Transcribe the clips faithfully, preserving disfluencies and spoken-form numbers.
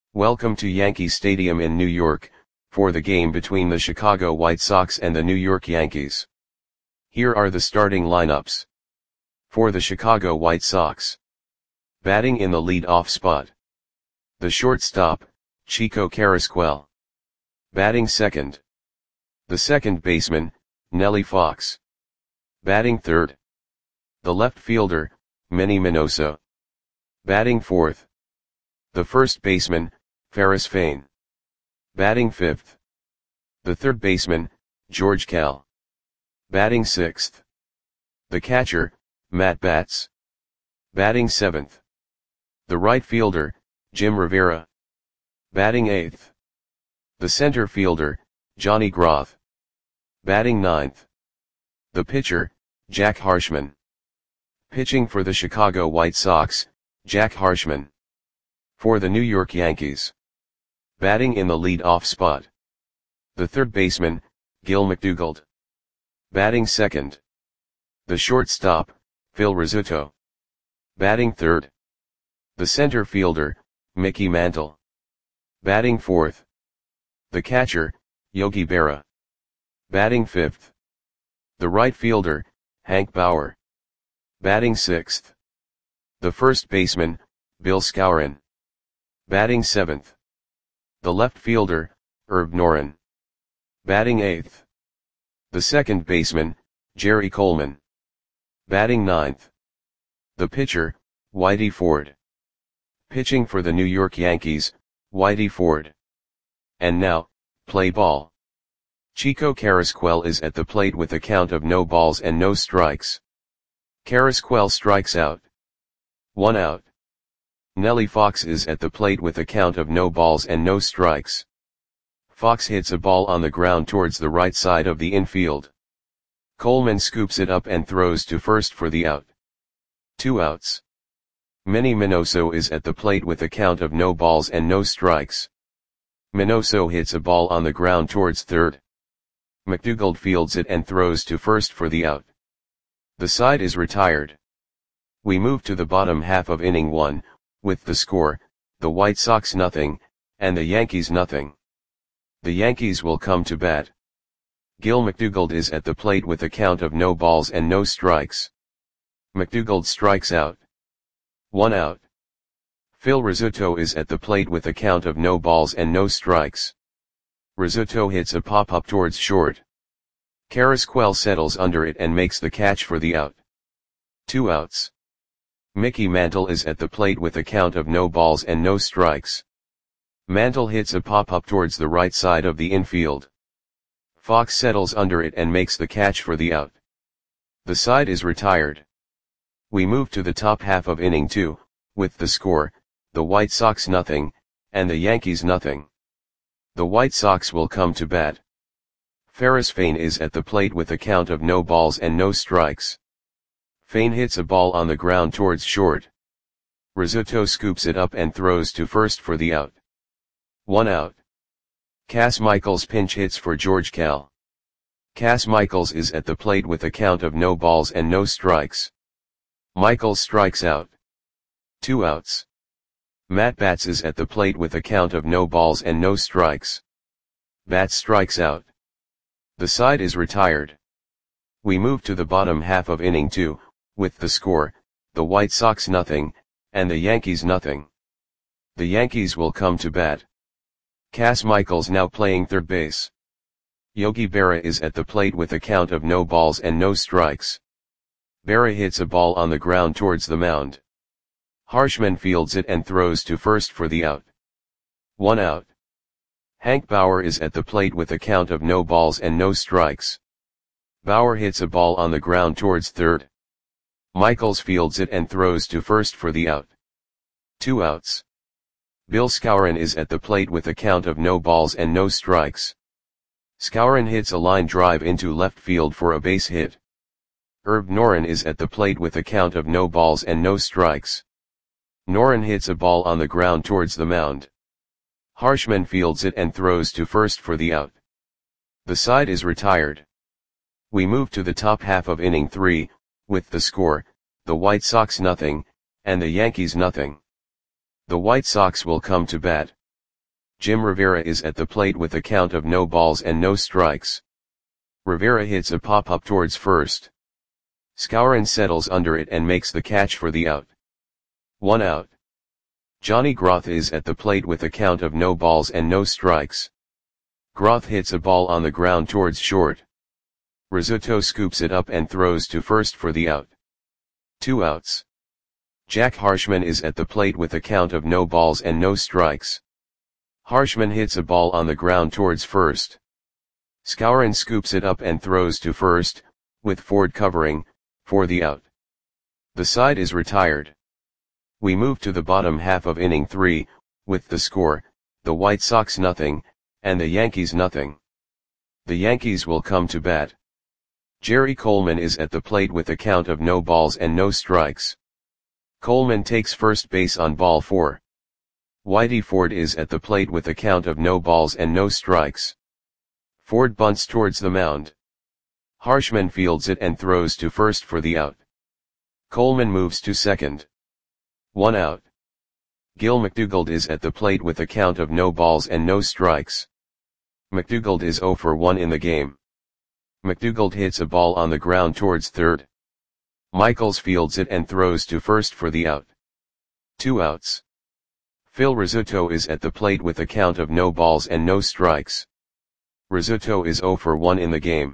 Welcome to Yankee Stadium in New York, for the game between the Chicago White Sox and the New York Yankees. Here are the starting lineups. For the Chicago White Sox. Batting in the lead-off spot. The shortstop, Chico Carrasquel. Batting second. The second baseman, Nellie Fox. Batting third. The left fielder, Manny Minoso. Batting fourth. The first baseman, Ferris Fain. Batting fifth. The third baseman, George Kell. Batting sixth. The catcher, Matt Batts. Batting seventh. The right fielder, Jim Rivera. Batting eighth. The center fielder, Johnny Groth. Batting ninth. The pitcher, Jack Harshman. Pitching for the Chicago White Sox, Jack Harshman. For the New York Yankees. Batting in the lead-off spot. The third baseman, Gil McDougald. Batting second. The shortstop, Phil Rizzuto. Batting third. The center fielder, Mickey Mantle. Batting fourth. The catcher, Yogi Berra. Batting fifth. The right fielder, Hank Bauer. Batting sixth. The first baseman, Bill Skowron. Batting seventh. The left fielder, Herb Noren. Batting eighth. The second baseman, Jerry Coleman. Batting ninth. The pitcher, Whitey Ford. Pitching for the New York Yankees, Whitey Ford. And now, play ball. Chico Carrasquel is at the plate with a count of no balls and no strikes. Carrasquel strikes out. One out. Nellie Fox is at the plate with a count of no balls and no strikes. Fox hits a ball on the ground towards the right side of the infield. Coleman scoops it up and throws to first for the out. Two outs. Manny Minoso is at the plate with a count of no balls and no strikes. Minoso hits a ball on the ground towards third. McDougald fields it and throws to first for the out. The side is retired. We move to the bottom half of inning one, with the score, the White Sox nothing, and the Yankees nothing. The Yankees will come to bat. Gil McDougald is at the plate with a count of no balls and no strikes. McDougald strikes out. One out. Phil Rizzuto is at the plate with a count of no balls and no strikes. Rizzuto hits a pop-up towards short. Carrasquel settles under it and makes the catch for the out. Two outs. Mickey Mantle is at the plate with a count of no balls and no strikes. Mantle hits a pop-up towards the right side of the infield. Fox settles under it and makes the catch for the out. The side is retired. We move to the top half of inning two, with the score, the White Sox nothing, and the Yankees nothing. The White Sox will come to bat. Ferris Fain is at the plate with a count of no balls and no strikes. Fain hits a ball on the ground towards short. Rizzuto scoops it up and throws to first for the out. One out. Cas Michaels pinch hits for George Kell. Cas Michaels is at the plate with a count of no balls and no strikes. Michaels strikes out. Two outs. Matt Batts is at the plate with a count of no balls and no strikes. Batts strikes out. The side is retired. We move to the bottom half of inning two, with the score, the White Sox nothing, and the Yankees nothing. The Yankees will come to bat. Cas Michaels now playing third base. Yogi Berra is at the plate with a count of no balls and no strikes. Berra hits a ball on the ground towards the mound. Harshman fields it and throws to first for the out. One out. Hank Bauer is at the plate with a count of no balls and no strikes. Bauer hits a ball on the ground towards third. Michaels fields it and throws to first for the out. Two outs. Bill Skowron is at the plate with a count of no balls and no strikes. Skowron hits a line drive into left field for a base hit. Herb Noren is at the plate with a count of no balls and no strikes. Noren hits a ball on the ground towards the mound. Harshman fields it and throws to first for the out. The side is retired. We move to the top half of inning three, with the score, the White Sox nothing, and the Yankees nothing. The White Sox will come to bat. Jim Rivera is at the plate with a count of no balls and no strikes. Rivera hits a pop-up towards first. Skowron settles under it and makes the catch for the out. One out. Johnny Groth is at the plate with a count of no balls and no strikes. Groth hits a ball on the ground towards short. Rizzuto scoops it up and throws to first for the out. Two outs. Jack Harshman is at the plate with a count of no balls and no strikes. Harshman hits a ball on the ground towards first. Skowron scoops it up and throws to first, with Ford covering, for the out. The side is retired. We move to the bottom half of inning three, with the score, the White Sox nothing, and the Yankees nothing. The Yankees will come to bat. Jerry Coleman is at the plate with a count of no balls and no strikes. Coleman takes first base on ball four. Whitey Ford is at the plate with a count of no balls and no strikes. Ford bunts towards the mound. Harshman fields it and throws to first for the out. Coleman moves to second. One out. Gil McDougald is at the plate with a count of no balls and no strikes. McDougald is oh for one in the game. McDougald hits a ball on the ground towards third. Michaels fields it and throws to first for the out. Two outs. Phil Rizzuto is at the plate with a count of no balls and no strikes. Rizzuto is oh for one in the game.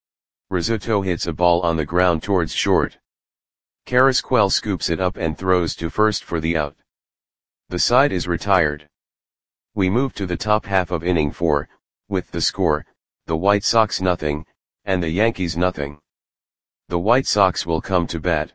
Rizzuto hits a ball on the ground towards short. Carrasquel scoops it up and throws to first for the out. The side is retired. We move to the top half of inning four, with the score, the White Sox nothing, and the Yankees nothing. The White Sox will come to bat.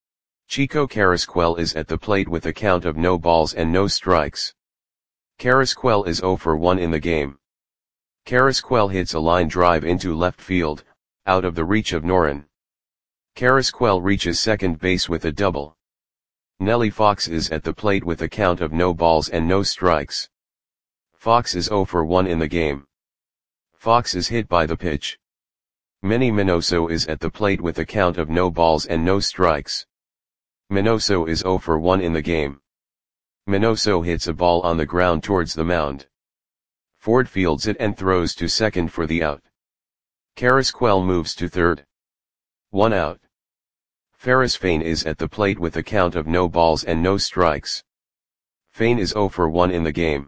Chico Carrasquel is at the plate with a count of no balls and no strikes. Carrasquel is oh for one in the game. Carrasquel hits a line drive into left field, out of the reach of Noren. Carrasquel reaches second base with a double. Nellie Fox is at the plate with a count of no balls and no strikes. Fox is oh for one in the game. Fox is hit by the pitch. Manny Minoso is at the plate with a count of no balls and no strikes. Minoso is oh for one in the game. Minoso hits a ball on the ground towards the mound. Ford fields it and throws to second for the out. Carrasquel moves to third. One out. Ferris Fain is at the plate with a count of no balls and no strikes. Fain is oh for one in the game.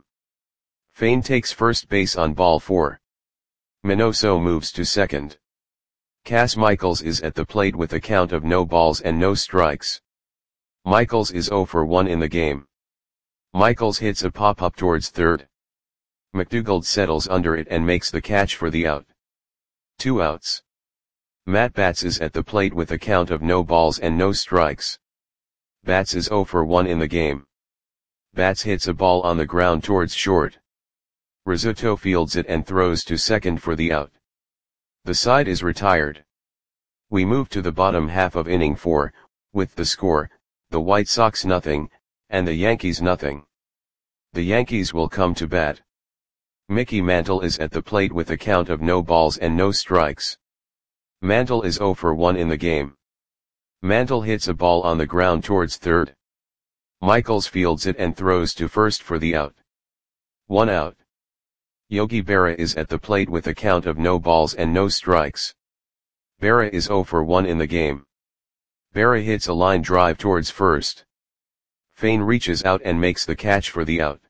Fain takes first base on ball four. Minoso moves to second. Cass Michaels is at the plate with a count of no balls and no strikes. Michaels is oh for one in the game. Michaels hits a pop-up towards third. McDougald settles under it and makes the catch for the out. Two outs. Matt Batts is at the plate with a count of no balls and no strikes. Batts is oh for one in the game. Batts hits a ball on the ground towards short. Rizzuto fields it and throws to second for the out. The side is retired. We move to the bottom half of inning four, with the score, the White Sox nothing, and the Yankees nothing. The Yankees will come to bat. Mickey Mantle is at the plate with a count of no balls and no strikes. Mantle is oh for one in the game. Mantle hits a ball on the ground towards third. Michaels fields it and throws to first for the out. One out. Yogi Berra is at the plate with a count of no balls and no strikes. Berra is oh for one in the game. Berra hits a line drive towards first. Fain reaches out and makes the catch for the out.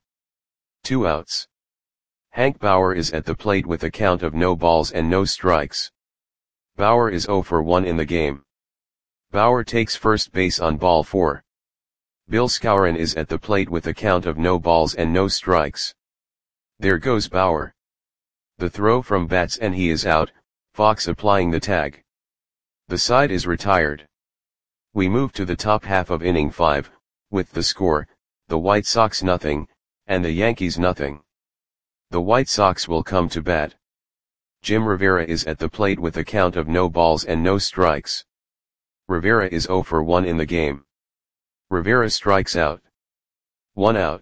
Two outs. Hank Bauer is at the plate with a count of no balls and no strikes. Bauer is oh for one in the game. Bauer takes first base on ball four. Bill Skowron is at the plate with a count of no balls and no strikes. There goes Bauer. The throw from Batts and he is out, Fox applying the tag. The side is retired. We move to the top half of inning five, with the score, the White Sox nothing, and the Yankees nothing. The White Sox will come to bat. Jim Rivera is at the plate with a count of no balls and no strikes. Rivera is oh for one in the game. Rivera strikes out. One out.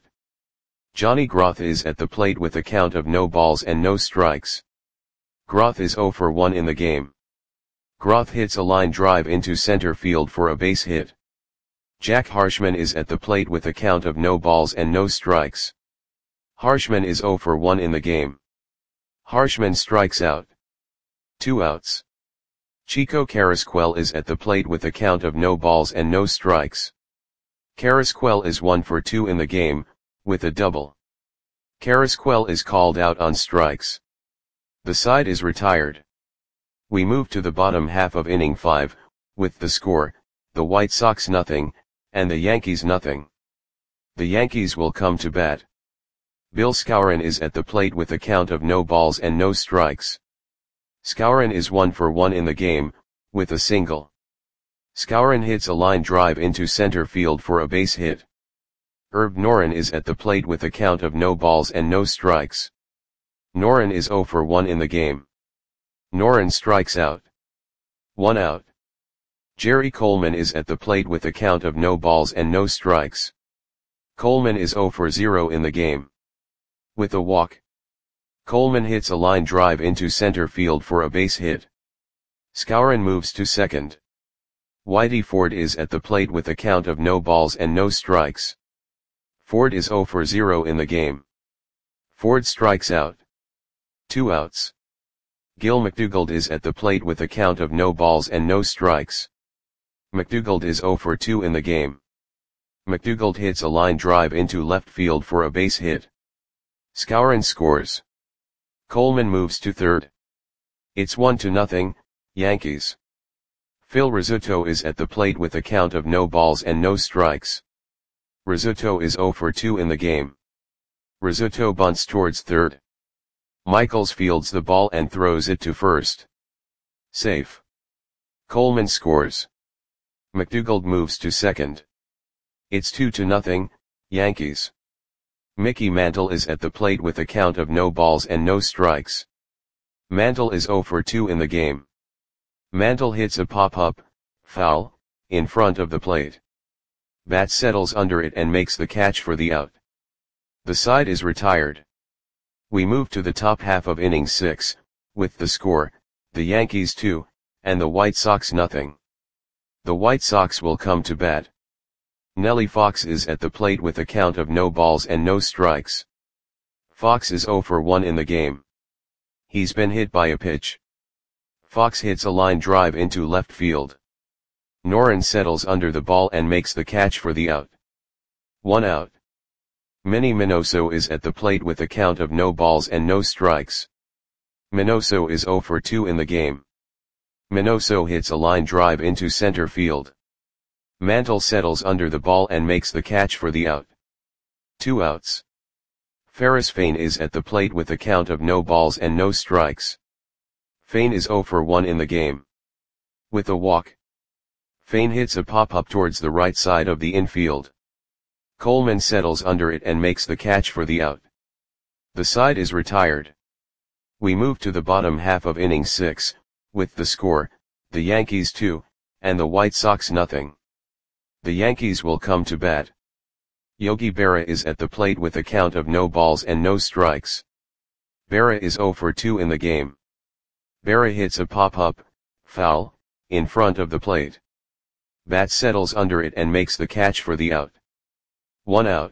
Johnny Groth is at the plate with a count of no balls and no strikes. Groth is oh for one in the game. Groth hits a line drive into center field for a base hit. Jack Harshman is at the plate with a count of no balls and no strikes. Harshman is zero for one in the game. Harshman strikes out. Two outs. Chico Carrasquel is at the plate with a count of no balls and no strikes. Carrasquel is one for two in the game, with a double. Carrasquel is called out on strikes. The side is retired. We move to the bottom half of inning five, with the score, the White Sox nothing, and the Yankees nothing. The Yankees will come to bat. Bill Skowron is at the plate with a count of no balls and no strikes. Skowron is one for one in the game, with a single. Skowron hits a line drive into center field for a base hit. Herb Noren is at the plate with a count of no balls and no strikes. Noren is zero for one in the game. Noren strikes out. One out. Jerry Coleman is at the plate with a count of no balls and no strikes. Coleman is zero for zero in the game. With a walk. Coleman hits a line drive into center field for a base hit. Skowron moves to second. Whitey Ford is at the plate with a count of no balls and no strikes. Ford is zero for zero in the game. Ford strikes out. Two outs. Gil McDougald is at the plate with a count of no balls and no strikes. McDougald is zero for two in the game. McDougald hits a line drive into left field for a base hit. Skowron scores. Coleman moves to third. It's one to nothing, Yankees. Phil Rizzuto is at the plate with a count of no balls and no strikes. Rizzuto is zero for two in the game. Rizzuto bunts towards third. Michaels fields the ball and throws it to first. Safe. Coleman scores. McDougald moves to second. It's two to nothing, Yankees. Mickey Mantle is at the plate with a count of no balls and no strikes. Mantle is zero for two in the game. Mantle hits a pop-up, foul, in front of the plate. Bat settles under it and makes the catch for the out. The side is retired. We move to the top half of inning six, with the score, the Yankees two, and the White Sox nothing. The White Sox will come to bat. Nellie Fox is at the plate with a count of no balls and no strikes. Fox is zero for one in the game. He's been hit by a pitch. Fox hits a line drive into left field. Noren settles under the ball and makes the catch for the out. One out. Manny Minoso is at the plate with a count of no balls and no strikes. Minoso is zero for two in the game. Minoso hits a line drive into center field. Mantle settles under the ball and makes the catch for the out. Two outs. Ferris Fain is at the plate with a count of no balls and no strikes. Fain is zero for one in the game. With a walk. Fain hits a pop-up towards the right side of the infield. Coleman settles under it and makes the catch for the out. The side is retired. We move to the bottom half of inning six, with the score, the Yankees two, and the White Sox nothing. The Yankees will come to bat. Yogi Berra is at the plate with a count of no balls and no strikes. Berra is zero for two in the game. Berra hits a pop-up, foul, in front of the plate. Bat settles under it and makes the catch for the out. One out.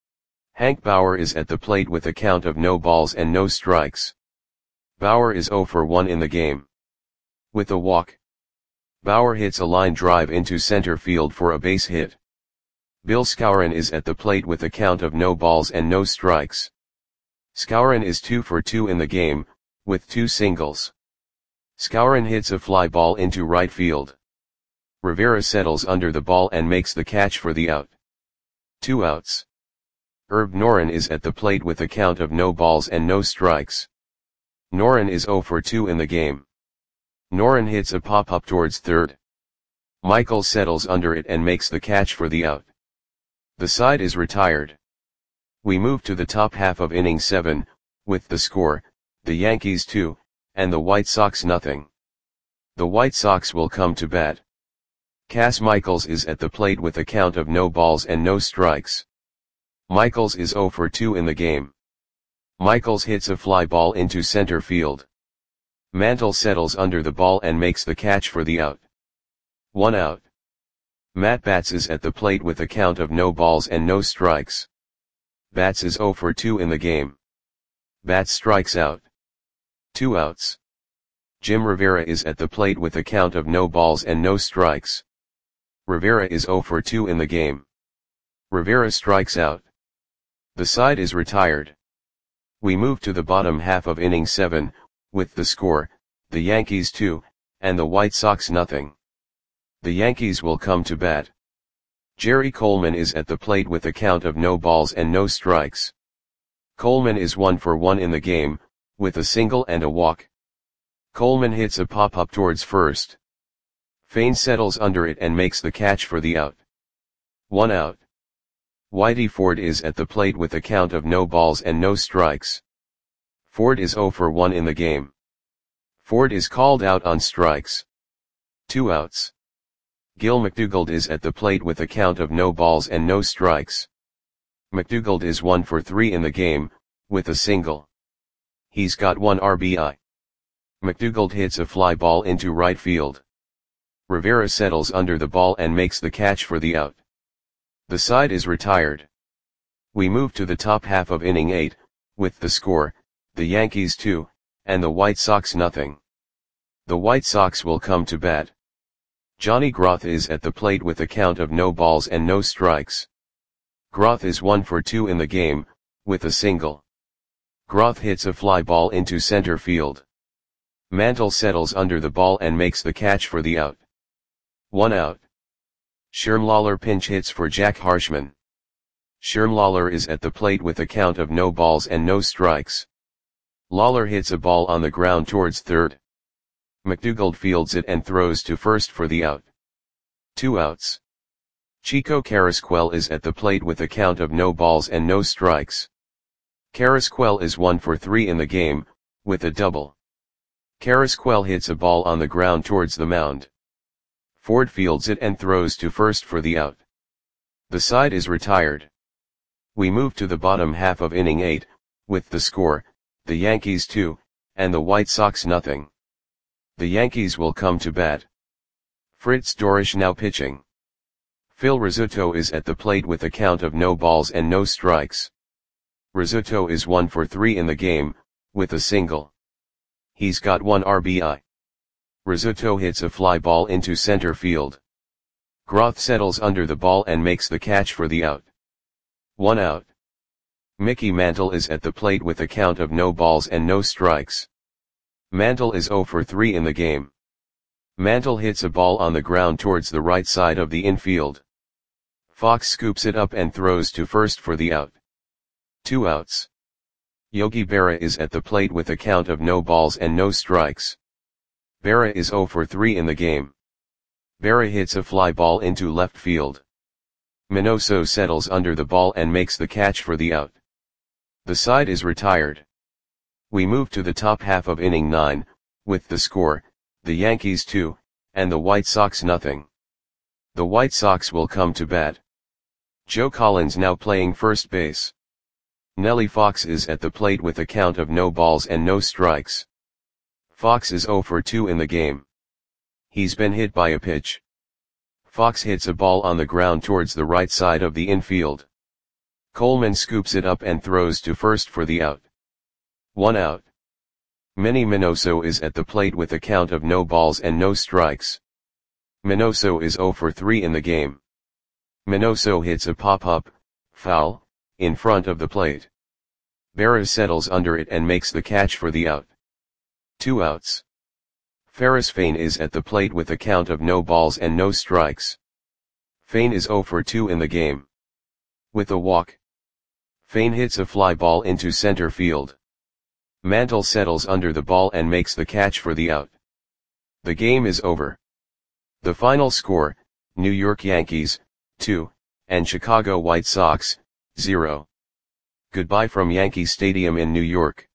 Hank Bauer is at the plate with a count of no balls and no strikes. Bauer is zero for one in the game. With a walk. Bauer hits a line drive into center field for a base hit. Bill Skowron is at the plate with a count of no balls and no strikes. Skowron is two for two in the game, with two singles. Skowron hits a fly ball into right field. Rivera settles under the ball and makes the catch for the out. Two outs. Herb Noren is at the plate with a count of no balls and no strikes. Noren is zero for two in the game. Noren hits a pop-up towards third. Michael settles under it and makes the catch for the out. The side is retired. We move to the top half of inning seven, with the score, the Yankees two, and the White Sox nothing. The White Sox will come to bat. Cass Michaels is at the plate with a count of no balls and no strikes. Michaels is zero for two in the game. Michaels hits a fly ball into center field. Mantle settles under the ball and makes the catch for the out. One out. Matt Batts is at the plate with a count of no balls and no strikes. Bats is zero for two in the game. Bats strikes out. Two outs. Jim Rivera is at the plate with a count of no balls and no strikes. Rivera is zero for two in the game. Rivera strikes out. The side is retired. We move to the bottom half of inning seven, with the score, the Yankees two, and the White Sox nothing. The Yankees will come to bat. Jerry Coleman is at the plate with a count of no balls and no strikes. Coleman is one for one in the game, with a single and a walk. Coleman hits a pop-up towards first. Fain settles under it and makes the catch for the out. One out. Whitey Ford is at the plate with a count of no balls and no strikes. Ford is zero for one in the game. Ford is called out on strikes. Two outs. Gil McDougald is at the plate with a count of no balls and no strikes. McDougald is one for three in the game, with a single. He's got one R B I. McDougald hits a fly ball into right field. Rivera settles under the ball and makes the catch for the out. The side is retired. We move to the top half of inning eight, with the score, the Yankees two, and the White Sox nothing. The White Sox will come to bat. Johnny Groth is at the plate with a count of no balls and no strikes. Groth is one for two in the game, with a single. Groth hits a fly ball into center field. Mantle settles under the ball and makes the catch for the out. One out. Sherm Lawler pinch hits for Jack Harshman. Sherm Lawler is at the plate with a count of no balls and no strikes. Lawler hits a ball on the ground towards third. McDougald fields it and throws to first for the out. Two outs. Chico Carrasquel is at the plate with a count of no balls and no strikes. Carrasquel is one for three in the game, with a double. Carrasquel hits a ball on the ground towards the mound. Ford fields it and throws to first for the out. The side is retired. We move to the bottom half of inning eight, with the score, the Yankees two, and the White Sox nothing. The Yankees will come to bat. Fritz Dorisch now pitching. Phil Rizzuto is at the plate with a count of no balls and no strikes. Rizzuto is one for three in the game, with a single. He's got one R B I. Rizzuto hits a fly ball into center field. Groth settles under the ball and makes the catch for the out. One out. Mickey Mantle is at the plate with a count of no balls and no strikes. Mantle is zero for three in the game. Mantle hits a ball on the ground towards the right side of the infield. Fox scoops it up and throws to first for the out. Two outs. Yogi Berra is at the plate with a count of no balls and no strikes. Berra is zero for three in the game. Berra hits a fly ball into left field. Minoso settles under the ball and makes the catch for the out. The side is retired. We move to the top half of inning nine, with the score, the Yankees two, and the White Sox nothing. The White Sox will come to bat. Joe Collins now playing first base. Nellie Fox is at the plate with a count of no balls and no strikes. Fox is zero for two in the game. He's been hit by a pitch. Fox hits a ball on the ground towards the right side of the infield. Coleman scoops it up and throws to first for the out. One out. Manny Minoso is at the plate with a count of no balls and no strikes. Minoso is zero for three in the game. Minoso hits a pop-up, foul, in front of the plate. Berra settles under it and makes the catch for the out. Two outs. Ferris Fain is at the plate with a count of no balls and no strikes. Fain is zero for two in the game. With a walk. Fain hits a fly ball into center field. Mantle settles under the ball and makes the catch for the out. The game is over. The final score, New York Yankees, two, and Chicago White Sox, zero. Goodbye from Yankee Stadium in New York.